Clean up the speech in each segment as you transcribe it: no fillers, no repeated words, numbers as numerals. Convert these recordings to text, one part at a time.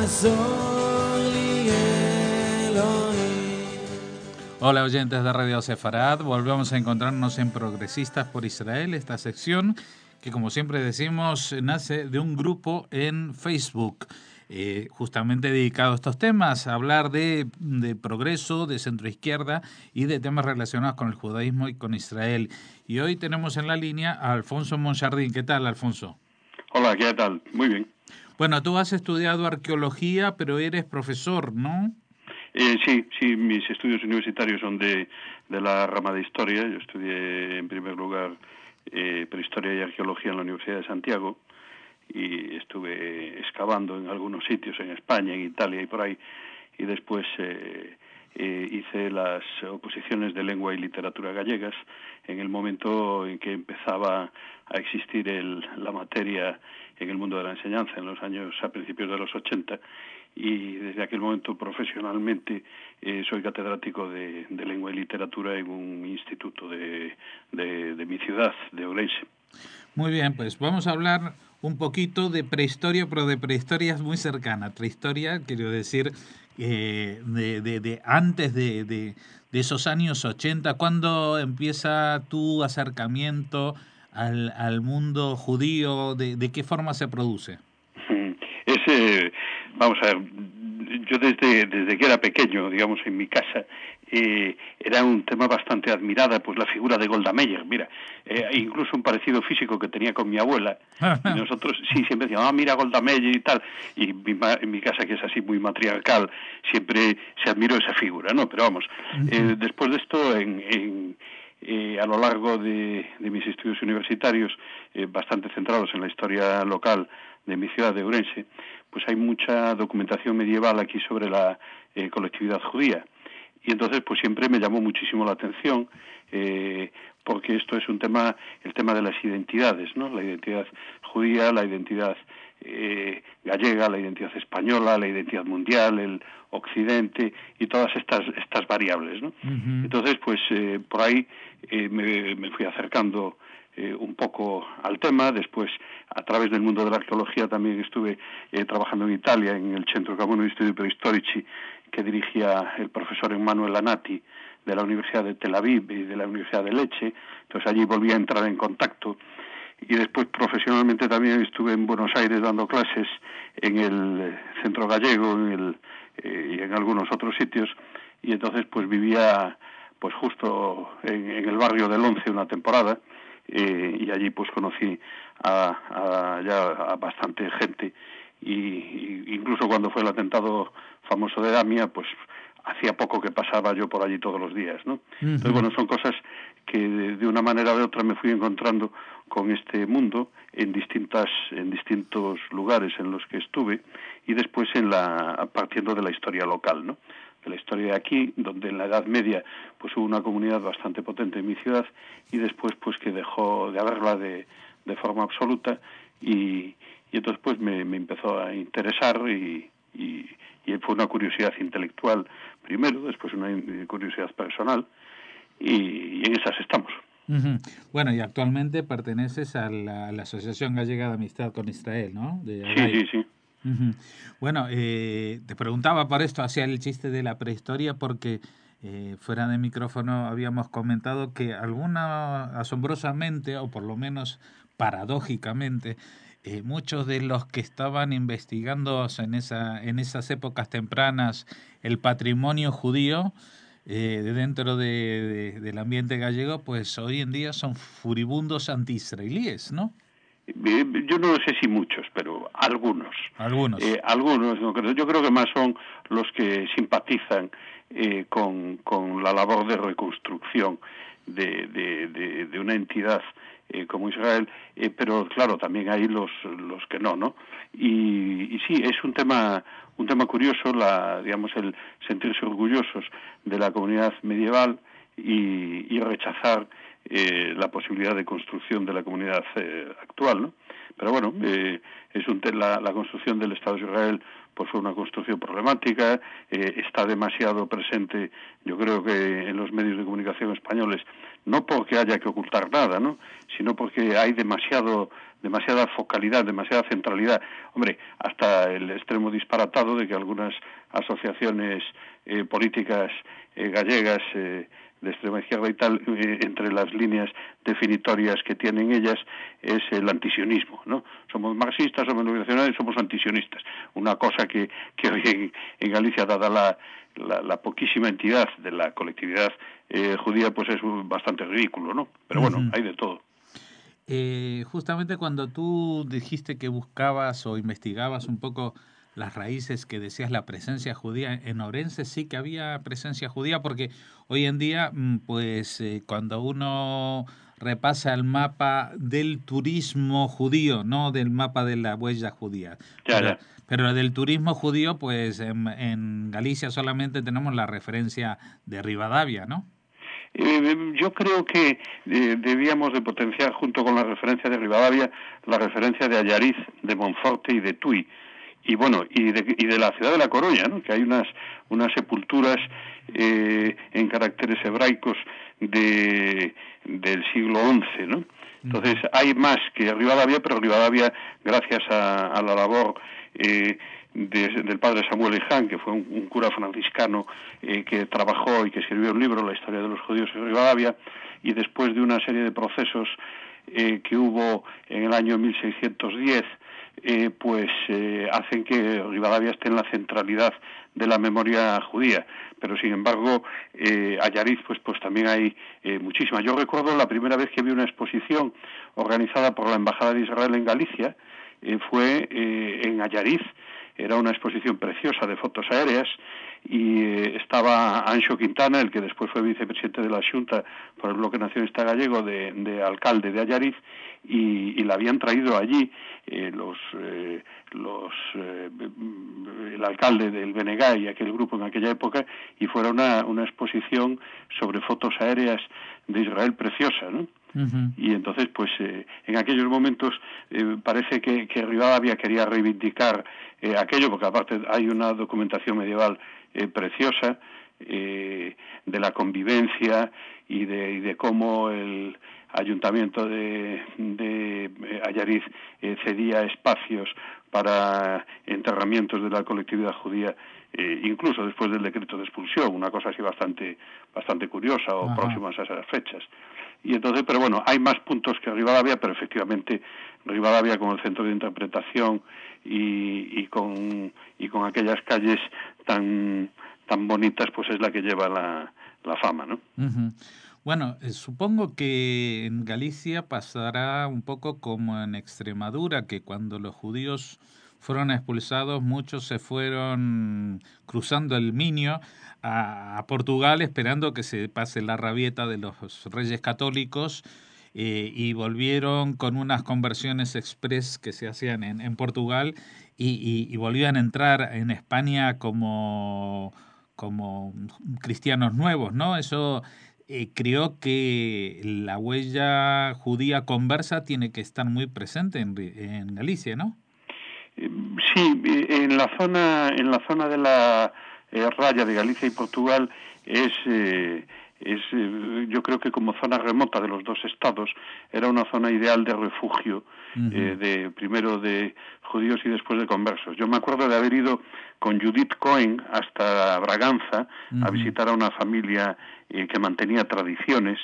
Hola oyentes de Radio Sefarad, volvemos a encontrarnos en Progresistas por Israel, esta sección que como siempre decimos nace de un grupo en Facebook justamente dedicado a estos temas, a hablar de progreso, de centroizquierda y de temas relacionados con el judaísmo y con Israel. Y hoy tenemos en la línea a Alfonso Monjardín. ¿Qué tal, Alfonso? Hola, ¿qué tal? Muy bien. Bueno, tú has estudiado arqueología, pero eres profesor, ¿no? Sí, mis estudios universitarios son de la rama de historia. Yo estudié en primer lugar prehistoria y arqueología en la Universidad de Santiago y estuve excavando en algunos sitios en España, en Italia y por ahí, y después hice las oposiciones de lengua y literatura gallegas en el momento en que empezaba a existir la materia en el mundo de la enseñanza, en los años a principios de los 80, y desde aquel momento profesionalmente soy catedrático de lengua y literatura en un instituto de mi ciudad, de Ourense. Muy bien, pues vamos a hablar un poquito de prehistoria, pero de prehistoria muy cercana. Prehistoria, quiero decir, de antes de esos años 80. ¿Cuándo empieza tu acercamiento al mundo judío? ¿De qué forma se produce? Vamos a ver, yo desde que era pequeño, digamos, en mi casa, era un tema bastante admirada, pues la figura de Golda Meir, mira, incluso un parecido físico que tenía con mi abuela, y nosotros siempre decíamos, mira Golda Meir y tal, y en mi casa, que es así muy matriarcal, siempre se admiró esa figura, ¿no? Pero vamos, después de esto, a lo largo de mis estudios universitarios, bastante centrados en la historia local de mi ciudad de Ourense, pues hay mucha documentación medieval aquí sobre la colectividad judía. Y entonces pues siempre me llamó muchísimo la atención, porque esto es el tema de las identidades, ¿no? La identidad judía, la identidad gallega, la identidad española, la identidad mundial, el occidente y todas estas variables, ¿no? Entonces pues por ahí me fui acercando un poco al tema. Después, a través del mundo de la arqueología, también estuve trabajando en Italia, en el Centro Comune di Studi Preistorici, que dirigía el profesor Emanuele Lanati, de la Universidad de Tel Aviv y de la Universidad de Lecce. Entonces allí volví a entrar en contacto. Y después, profesionalmente, también estuve en Buenos Aires dando clases en el Centro Gallego y en algunos otros sitios. Y entonces, pues vivía pues justo en el barrio del Once una temporada, y allí pues conocí a bastante gente, y incluso cuando fue el atentado famoso de Damia, pues hacía poco que pasaba yo por allí todos los días, ¿no? Entonces, bueno, son cosas que de una manera o de otra me fui encontrando con este mundo en distintos lugares en los que estuve, y después partiendo de la historia local, ¿no? De la historia de aquí, donde en la Edad Media pues hubo una comunidad bastante potente en mi ciudad, y después pues que dejó de haberla de forma absoluta, y entonces pues me empezó a interesar, y fue una curiosidad intelectual primero, después una curiosidad personal, y en esas estamos. Bueno, y actualmente perteneces a la Asociación Gallega de Amistad con Israel, ¿no? Sí. Bueno, te preguntaba por esto, hacía el chiste de la prehistoria, porque fuera de micrófono habíamos comentado que asombrosamente, o por lo menos paradójicamente, muchos de los que estaban investigando en esas épocas tempranas el patrimonio judío dentro del ambiente gallego, pues hoy en día son furibundos anti-israelíes, ¿no? Yo no sé si muchos, pero algunos. Algunos. Algunos, no creo. Yo creo que más son los que simpatizan con la labor de reconstrucción de una entidad como Israel, pero claro, también hay los que no. Y sí, es un tema curioso, digamos, el sentirse orgullosos de la comunidad medieval y rechazar la posibilidad de construcción de la comunidad actual, ¿no? Pero bueno, la construcción del Estado de Israel pues fue una construcción problemática, está demasiado presente, yo creo que en los medios de comunicación españoles, no porque haya que ocultar nada, ¿no?, sino porque hay demasiada focalidad, demasiada centralidad. Hombre, hasta el extremo disparatado de que algunas asociaciones políticas gallegas de extrema izquierda y tal, entre las líneas definitorias que tienen ellas es el antisionismo, ¿no? Somos marxistas, somos nacionales, somos antisionistas. Una cosa que hoy en Galicia, dada la poquísima entidad de la colectividad judía, pues es bastante ridículo, ¿no? Pero bueno, hay de todo. Justamente cuando tú dijiste que buscabas o investigabas un poco las raíces, que decías la presencia judía en Orense, sí que había presencia judía, porque hoy en día, pues cuando uno repasa el mapa del turismo judío, no del mapa de la huella judía, Ya. pero del turismo judío, pues en Galicia solamente tenemos la referencia de Rivadavia, ¿no? Yo creo que debíamos de potenciar, junto con la referencia de Rivadavia, la referencia de Allariz, de Monforte y de Tui, y bueno, y de la ciudad de La Coruña, ¿no?, que hay unas sepulturas en caracteres hebraicos del siglo XI, ¿no? Entonces hay más que Rivadavia, pero Rivadavia, gracias a la labor del padre Samuel Eján, que fue un cura franciscano que trabajó y que escribió un libro, La historia de los judíos en Rivadavia, y después de una serie de procesos que hubo en el año 1610, hacen que Rivadavia esté en la centralidad de la memoria judía. Pero sin embargo, Allariz pues también hay muchísimas. Yo recuerdo la primera vez que vi una exposición organizada por la Embajada de Israel en Galicia, fue en Allariz. Era una exposición preciosa de fotos aéreas y estaba Anxo Quintana, el que después fue vicepresidente de la Xunta por el Bloque Nacionalista Gallego, de alcalde de Allariz, y la habían traído allí el alcalde del BNG y aquel grupo en aquella época, y fuera una exposición sobre fotos aéreas de Israel preciosa, ¿no? Uh-huh. Y entonces, pues, en aquellos momentos parece que Rivadavia quería reivindicar aquello, porque aparte hay una documentación medieval preciosa de la convivencia y de cómo el ayuntamiento de Allariz cedía espacios para enterramientos de la colectividad judía, incluso después del decreto de expulsión, una cosa así bastante curiosa, o Ajá. próximas a esas fechas. Y entonces, pero bueno, hay más puntos que Rivadavia, pero efectivamente Rivadavia, como el centro de interpretación y con aquellas calles tan bonitas, pues es la que lleva la fama, ¿no? Uh-huh. Bueno, supongo que en Galicia pasará un poco como en Extremadura, que cuando los judíos fueron expulsados, muchos se fueron cruzando el Minho a Portugal, esperando que se pase la rabieta de los reyes católicos, y volvieron con unas conversiones express que se hacían en Portugal, y volvían a entrar en España como cristianos nuevos, ¿no? Eso creo que la huella judía conversa tiene que estar muy presente en Galicia, ¿no? Sí, en la zona de la raya de Galicia y Portugal es yo creo que como zona remota de los dos estados era una zona ideal de refugio, uh-huh, primero de judíos y después de conversos. Yo me acuerdo de haber ido con Judith Cohen hasta Braganza, uh-huh, a visitar a una familia que mantenía tradiciones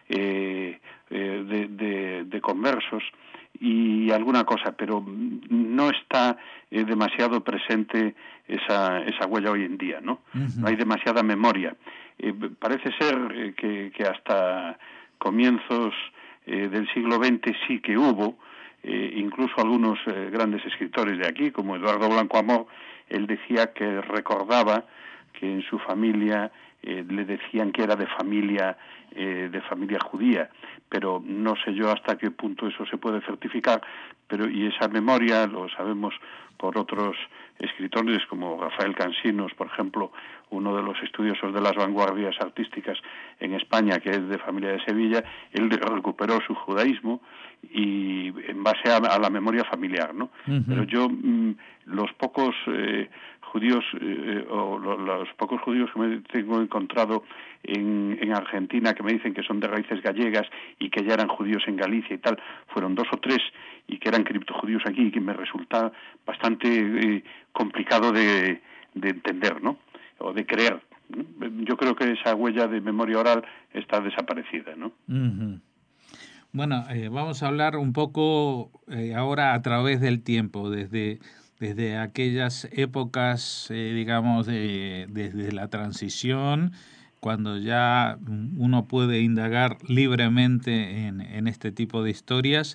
de conversos y alguna cosa, pero no está demasiado presente esa huella hoy en día, ¿no? Uh-huh. No hay demasiada memoria. Parece ser que hasta comienzos del siglo XX sí que hubo, incluso algunos grandes escritores de aquí, como Eduardo Blanco Amor, él decía que recordaba que en su familia le decían que era de familia judía, pero no sé yo hasta qué punto eso se puede certificar, pero y esa memoria lo sabemos por otros escritores como Rafael Cansinos, por ejemplo, uno de los estudiosos de las vanguardias artísticas en España, que es de familia de Sevilla. Él recuperó su judaísmo y en base a la memoria familiar, ¿no? Uh-huh. Pero yo los pocos judíos los pocos judíos que me tengo encontrado en Argentina, que me dicen que son de raíces gallegas y que ya eran judíos en Galicia y tal, fueron 2 o 3 y que eran criptojudíos aquí, y que me resulta bastante complicado de entender, ¿no? O de creer. Yo creo que esa huella de memoria oral está desaparecida, ¿no? Uh-huh. Bueno, vamos a hablar un poco ahora a través del tiempo, desde aquellas épocas, digamos, desde la transición, cuando ya uno puede indagar libremente en este tipo de historias.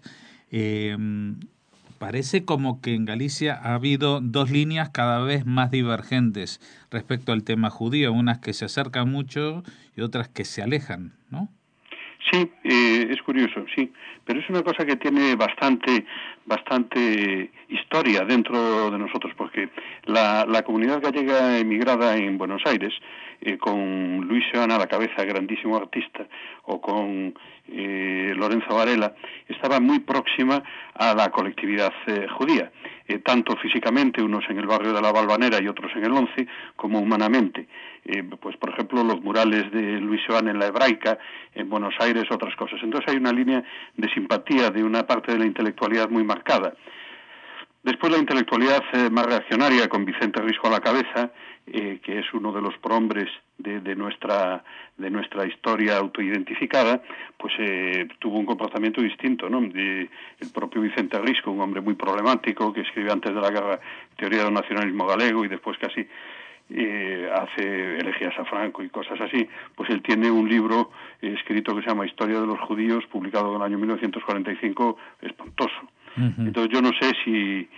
Parece como que en Galicia ha habido 2 líneas cada vez más divergentes respecto al tema judío, unas que se acercan mucho y otras que se alejan, ¿no? Sí, es curioso, sí, pero es una cosa que tiene bastante historia dentro de nosotros, porque la comunidad gallega emigrada en Buenos Aires, con Luis Seoane a la cabeza, grandísimo artista, o con Lorenzo Varela, estaba muy próxima a la colectividad judía, tanto físicamente, unos en el barrio de la Valvanera y otros en el 11, como humanamente. Pues por ejemplo los murales de Luis Seoane en la Hebraica, en Buenos Aires, otras cosas. Entonces hay una línea de simpatía de una parte de la intelectualidad muy marcada. Después la intelectualidad más reaccionaria, con Vicente Risco a la cabeza, que es uno de los prohombres de nuestra historia autoidentificada, pues tuvo un comportamiento distinto, ¿no? El propio Vicente Risco, un hombre muy problemático, que escribe antes de la guerra Teoría del nacionalismo galego y después casi hace elegías a Franco y cosas así, pues él tiene un libro escrito que se llama Historia de los Judíos, publicado en el año 1945, espantoso. Uh-huh. Entonces yo no sé si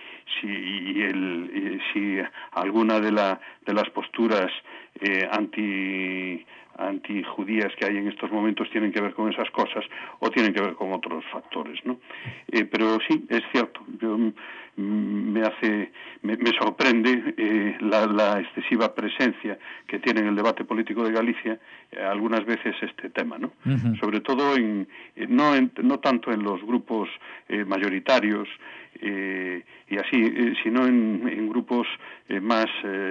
alguna de las posturas antijudías que hay en estos momentos tienen que ver con esas cosas o tienen que ver con otros factores, ¿no? Pero sí, es cierto, me sorprende la excesiva presencia que tiene en el debate político de Galicia algunas veces este tema, ¿no? Uh-huh. Sobre todo no tanto en los grupos mayoritarios y así, sino en grupos más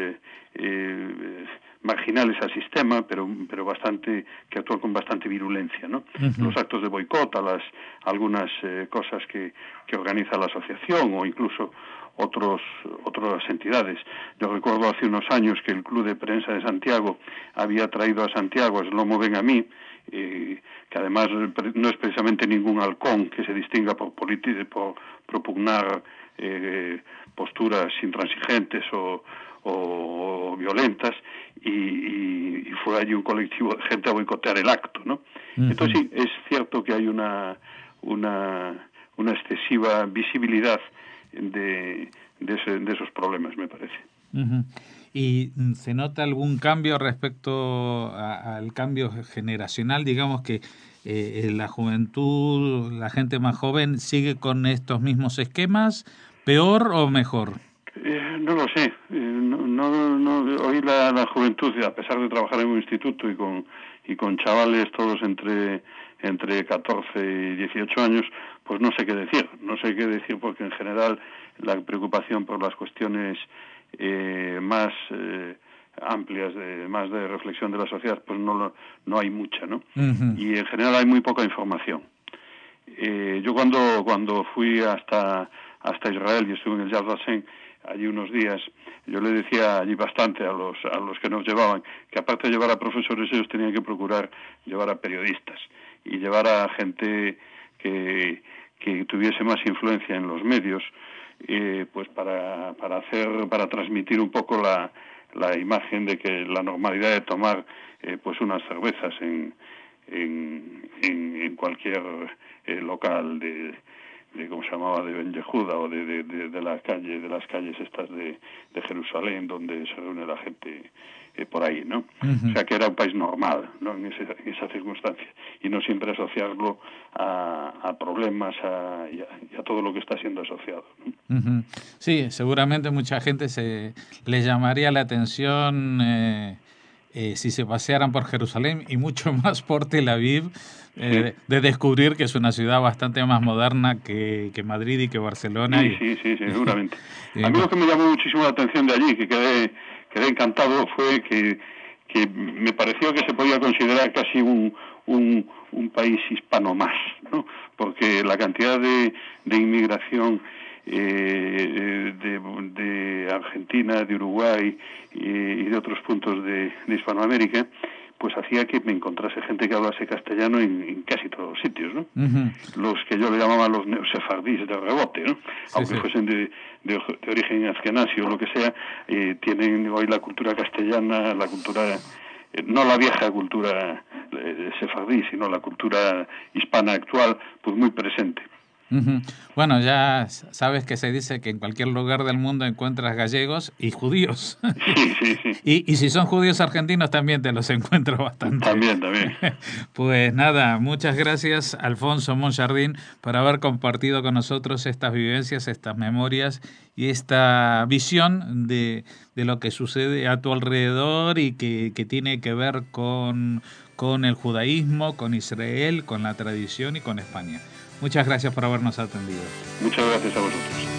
marginales al sistema, pero bastante, que actúan con bastante virulencia, ¿no? Uh-huh. Los actos de boicot a algunas cosas que organiza la asociación o incluso otras entidades. Yo recuerdo hace unos años que el Club de Prensa de Santiago había traído a Santiago a Shlomo Ben Ami, que además no es precisamente ningún halcón que se distinga por propugnar posturas intransigentes o violentas, y fue allí un colectivo de gente a boicotear el acto, ¿no? Uh-huh. Entonces sí, es cierto que hay una excesiva visibilidad de esos problemas, me parece. Uh-huh. ¿Y se nota algún cambio respecto al cambio generacional? Digamos que la juventud, la gente más joven, ¿sigue con estos mismos esquemas, peor o mejor? No lo sé. Hoy la juventud, a pesar de trabajar en un instituto y con chavales todos entre 14 y 18 años, pues no sé qué decir. No sé qué decir porque en general la preocupación por las cuestiones más amplias, más de reflexión de la sociedad, pues no hay mucha, ¿no? Uh-huh. Y en general hay muy poca información. Yo cuando fui hasta Israel y estuve en el Yad Vashem allí unos días, yo le decía allí bastante a los que nos llevaban, que aparte de llevar a profesores, ellos tenían que procurar llevar a periodistas y llevar a gente que tuviese más influencia en los medios, pues para transmitir un poco la imagen de que la normalidad de tomar pues unas cervezas en cualquier local ¿cómo se llamaba?, de Ben Yehuda, o de las calles estas de Jerusalén, donde se reúne la gente por ahí, ¿no? Uh-huh. O sea, que era un país normal, ¿no?, en esa circunstancia, y no siempre asociarlo a problemas y a todo lo que está siendo asociado, ¿no? Uh-huh. Sí, seguramente mucha gente le llamaría la atención si se pasearan por Jerusalén, y mucho más por Tel Aviv, de descubrir que es una ciudad bastante más moderna que Madrid y que Barcelona. Sí, seguramente. A mí lo que me llamó muchísimo la atención de allí, que quedé encantado, fue que me pareció que se podía considerar casi un país hispano más, ¿no? Porque la cantidad de inmigración de Argentina, de Uruguay y de otros puntos de Hispanoamérica, pues hacía que me encontrase gente que hablase castellano en casi todos los sitios, ¿no? Uh-huh. Los que yo le llamaba los neosefardíes de rebote, ¿no? Sí, aunque fuesen de origen askenazí o lo que sea, tienen hoy la cultura castellana, la cultura, no la vieja cultura sefardí, sino la cultura hispana actual, pues muy presente. Uh-huh. Bueno, ya sabes que se dice que en cualquier lugar del mundo encuentras gallegos y judíos. Sí. Y si son judíos argentinos también te los encuentro bastante. También. Pues nada, muchas gracias, Alfonso Monjardín, por haber compartido con nosotros estas vivencias, estas memorias y esta visión de lo que sucede a tu alrededor y que tiene que ver con el judaísmo, con Israel, con la tradición y con España. Muchas gracias por habernos atendido. Muchas gracias a vosotros.